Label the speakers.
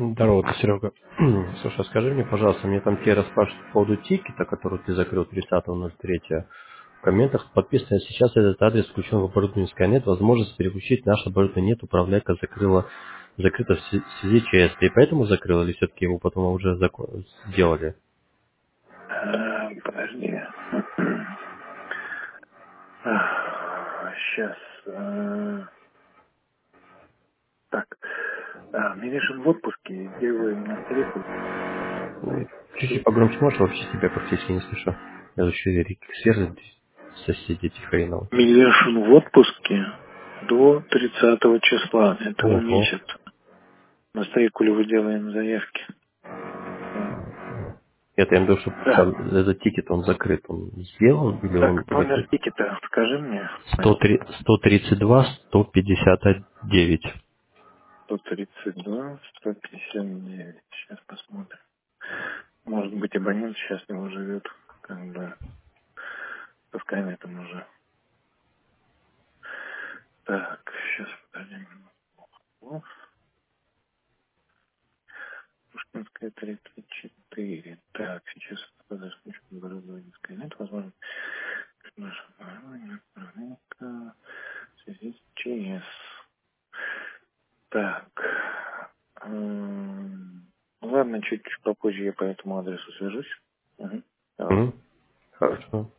Speaker 1: Здорово, ты, Серега. Слушай, а скажи мне, пожалуйста, мне там Кира спрашивает по поводу тикета, который ты закрыл 30.03. В комментах подписано: сейчас этот адрес включен в оборудование Skynet. Возможность переключить наш оборудование нет. Управляйка закрыта в связи ЧС. Ты поэтому закрыл или все-таки его потом уже сделали?
Speaker 2: Подожди. Сейчас. Так. Мне решен в отпуске. Делаю на старику.
Speaker 1: Чуть-чуть погромче можешь, вообще тебя практически не слышу. Я еще связь соседи хреново.
Speaker 2: Милешин в отпуске до 30 числа этого
Speaker 1: Ого.
Speaker 2: месяца. На старикуле делаем заявки.
Speaker 1: Это я имею в виду, что
Speaker 2: Да.
Speaker 1: этот тикет, он закрыт. Он сделан или он
Speaker 2: Так, номер
Speaker 1: закрыт?
Speaker 2: тикета скажи мне.
Speaker 1: 132-159.
Speaker 2: 132, 159. Сейчас посмотрим. Может быть, абонент счастливо живет. Как бы со Скайнетом уже. Так, сейчас подожди. Пушкинская 34. Так, сейчас подожди, что оборудование Skynet, возможно, наше оборудование, проверка, в связи с ЧС. Так, ладно, чуть попозже я по этому адресу свяжусь. Давай.
Speaker 1: Хорошо.